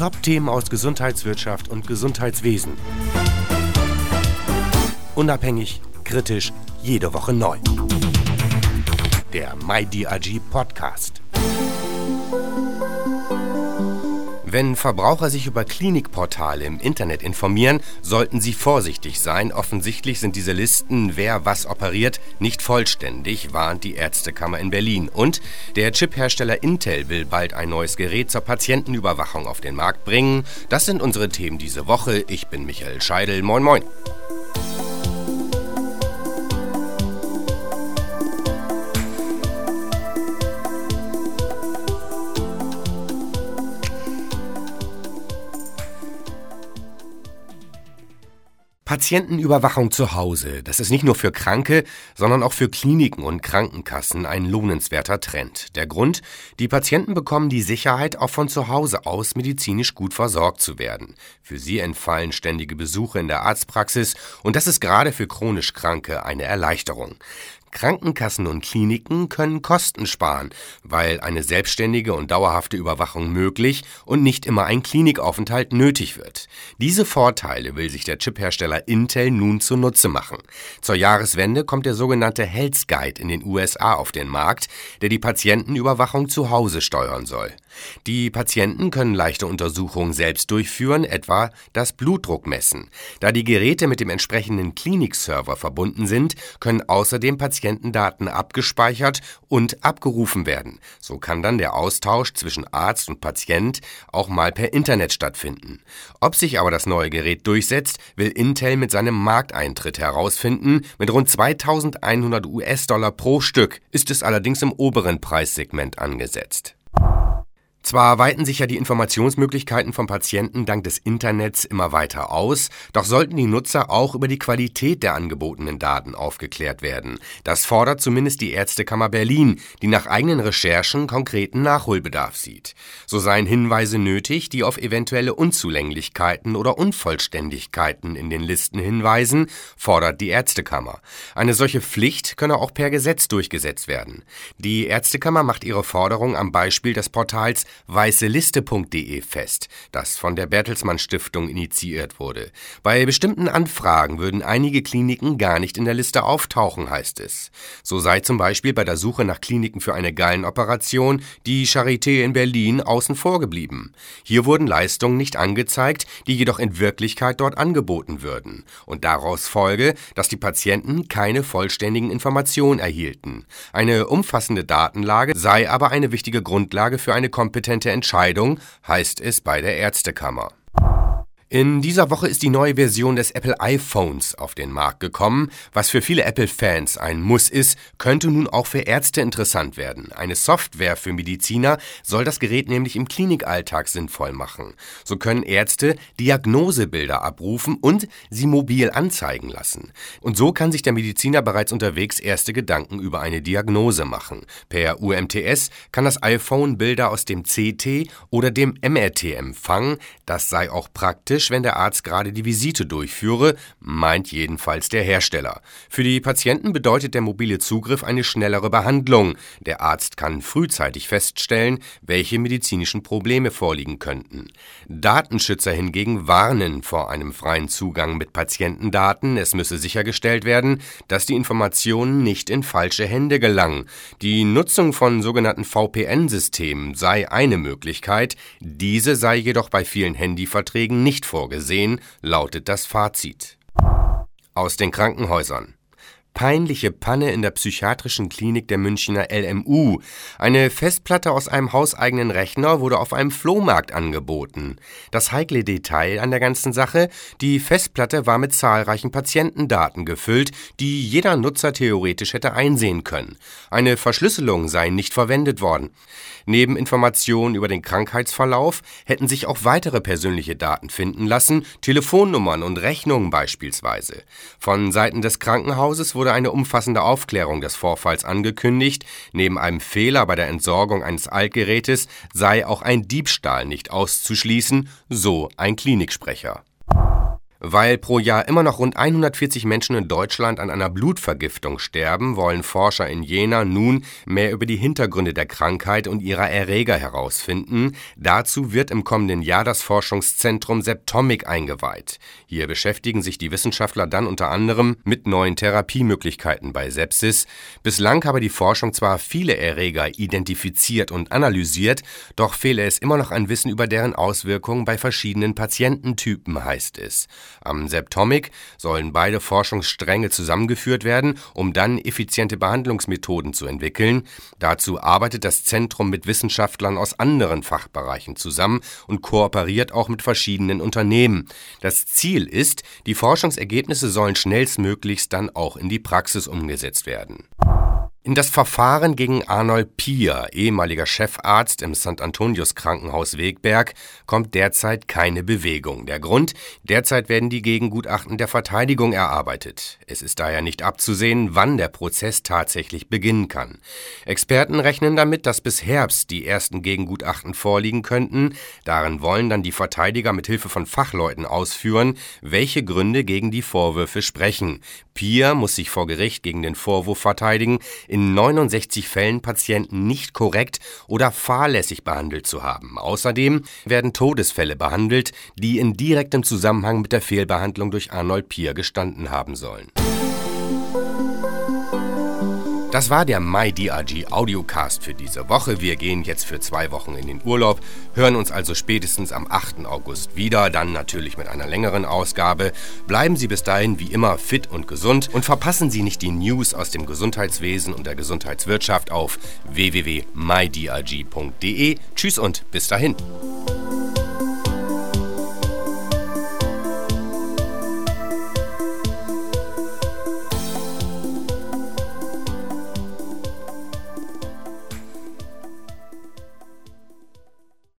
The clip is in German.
Top-Themen aus Gesundheitswirtschaft und Gesundheitswesen. Unabhängig, kritisch, jede Woche neu. Der MyDRG Podcast. Wenn Verbraucher sich über Klinikportale im Internet informieren, sollten sie vorsichtig sein. Offensichtlich sind diese Listen, wer was operiert, nicht vollständig, warnt die Ärztekammer in Berlin. Und der Chiphersteller Intel will bald ein neues Gerät zur Patientenüberwachung auf den Markt bringen. Das sind unsere Themen diese Woche. Ich bin Michael Scheidel. Moin, moin. Patientenüberwachung zu Hause, das ist nicht nur für Kranke, sondern auch für Kliniken und Krankenkassen ein lohnenswerter Trend. Der Grund: Die Patienten bekommen die Sicherheit, auch von zu Hause aus medizinisch gut versorgt zu werden. Für sie entfallen ständige Besuche in der Arztpraxis und das ist gerade für chronisch Kranke eine Erleichterung. Krankenkassen und Kliniken können Kosten sparen, weil eine selbstständige und dauerhafte Überwachung möglich und nicht immer ein Klinikaufenthalt nötig wird. Diese Vorteile will sich der Chiphersteller Intel nun zunutze machen. Zur Jahreswende kommt der sogenannte Health Guide in den USA auf den Markt, der die Patientenüberwachung zu Hause steuern soll. Die Patienten können leichte Untersuchungen selbst durchführen, etwa das Blutdruck messen. Da die Geräte mit dem entsprechenden Klinikserver verbunden sind, können außerdem Patientendaten abgespeichert und abgerufen werden. So kann dann der Austausch zwischen Arzt und Patient auch mal per Internet stattfinden. Ob sich aber das neue Gerät durchsetzt, will Intel mit seinem Markteintritt herausfinden. Mit rund 2.100 US-Dollar pro Stück ist es allerdings im oberen Preissegment angesetzt. Zwar weiten sich ja die Informationsmöglichkeiten von Patienten dank des Internets immer weiter aus, doch sollten die Nutzer auch über die Qualität der angebotenen Daten aufgeklärt werden. Das fordert zumindest die Ärztekammer Berlin, die nach eigenen Recherchen konkreten Nachholbedarf sieht. So seien Hinweise nötig, die auf eventuelle Unzulänglichkeiten oder Unvollständigkeiten in den Listen hinweisen, fordert die Ärztekammer. Eine solche Pflicht könne auch per Gesetz durchgesetzt werden. Die Ärztekammer macht ihre Forderung am Beispiel des Portals weißeliste.de fest, das von der Bertelsmann Stiftung initiiert wurde. Bei bestimmten Anfragen würden einige Kliniken gar nicht in der Liste auftauchen, heißt es. So sei zum Beispiel bei der Suche nach Kliniken für eine Gallenoperation die Charité in Berlin außen vor geblieben. Hier wurden Leistungen nicht angezeigt, die jedoch in Wirklichkeit dort angeboten würden. Und daraus folge, dass die Patienten keine vollständigen Informationen erhielten. Eine umfassende Datenlage sei aber eine wichtige Grundlage für eine kompetente Entscheidung, heißt es bei der Ärztekammer. In dieser Woche ist die neue Version des Apple iPhones auf den Markt gekommen. Was für viele Apple-Fans ein Muss ist, könnte nun auch für Ärzte interessant werden. Eine Software für Mediziner soll das Gerät nämlich im Klinikalltag sinnvoll machen. So können Ärzte Diagnosebilder abrufen und sie mobil anzeigen lassen. Und so kann sich der Mediziner bereits unterwegs erste Gedanken über eine Diagnose machen. Per UMTS kann das iPhone Bilder aus dem CT oder dem MRT empfangen. Das sei auch praktisch, wenn der Arzt gerade die Visite durchführe, meint jedenfalls der Hersteller. Für die Patienten bedeutet der mobile Zugriff eine schnellere Behandlung. Der Arzt kann frühzeitig feststellen, welche medizinischen Probleme vorliegen könnten. Datenschützer hingegen warnen vor einem freien Zugang mit Patientendaten. Es müsse sichergestellt werden, dass die Informationen nicht in falsche Hände gelangen. Die Nutzung von sogenannten VPN-Systemen sei eine Möglichkeit. Diese sei jedoch bei vielen Handyverträgen nicht vorgesehen, lautet das Fazit. Aus den Krankenhäusern. Peinliche Panne in der psychiatrischen Klinik der Münchner LMU. Eine Festplatte aus einem hauseigenen Rechner wurde auf einem Flohmarkt angeboten. Das heikle Detail an der ganzen Sache: Die Festplatte war mit zahlreichen Patientendaten gefüllt, die jeder Nutzer theoretisch hätte einsehen können. Eine Verschlüsselung sei nicht verwendet worden. Neben Informationen über den Krankheitsverlauf hätten sich auch weitere persönliche Daten finden lassen, Telefonnummern und Rechnungen beispielsweise. Von Seiten des Krankenhauses wurde eine umfassende Aufklärung des Vorfalls angekündigt. Neben einem Fehler bei der Entsorgung eines Altgerätes sei auch ein Diebstahl nicht auszuschließen, so ein Kliniksprecher. Weil pro Jahr immer noch rund 140 Menschen in Deutschland an einer Blutvergiftung sterben, wollen Forscher in Jena nun mehr über die Hintergründe der Krankheit und ihrer Erreger herausfinden. Dazu wird im kommenden Jahr das Forschungszentrum Septomic eingeweiht. Hier beschäftigen sich die Wissenschaftler dann unter anderem mit neuen Therapiemöglichkeiten bei Sepsis. Bislang habe die Forschung zwar viele Erreger identifiziert und analysiert, doch fehle es immer noch an Wissen über deren Auswirkungen bei verschiedenen Patiententypen, heißt es. Am Septomic sollen beide Forschungsstränge zusammengeführt werden, um dann effiziente Behandlungsmethoden zu entwickeln. Dazu arbeitet das Zentrum mit Wissenschaftlern aus anderen Fachbereichen zusammen und kooperiert auch mit verschiedenen Unternehmen. Das Ziel ist, die Forschungsergebnisse sollen schnellstmöglichst dann auch in die Praxis umgesetzt werden. In das Verfahren gegen Arnold Pier, ehemaliger Chefarzt im St. Antonius Krankenhaus Wegberg, kommt derzeit keine Bewegung. Der Grund: derzeit werden die Gegengutachten der Verteidigung erarbeitet. Es ist daher nicht abzusehen, wann der Prozess tatsächlich beginnen kann. Experten rechnen damit, dass bis Herbst die ersten Gegengutachten vorliegen könnten. Darin wollen dann die Verteidiger mit Hilfe von Fachleuten ausführen, welche Gründe gegen die Vorwürfe sprechen. Pier muss sich vor Gericht gegen den Vorwurf verteidigen, in 69 Fällen Patienten nicht korrekt oder fahrlässig behandelt zu haben. Außerdem werden Todesfälle behandelt, die in direktem Zusammenhang mit der Fehlbehandlung durch Arnold Pier gestanden haben sollen. Das war der MyDRG Audiocast für diese Woche. Wir gehen jetzt für 2 Wochen in den Urlaub, hören uns also spätestens am 8. August wieder, dann natürlich mit einer längeren Ausgabe. Bleiben Sie bis dahin wie immer fit und gesund und verpassen Sie nicht die News aus dem Gesundheitswesen und der Gesundheitswirtschaft auf www.mydrg.de. Tschüss und bis dahin.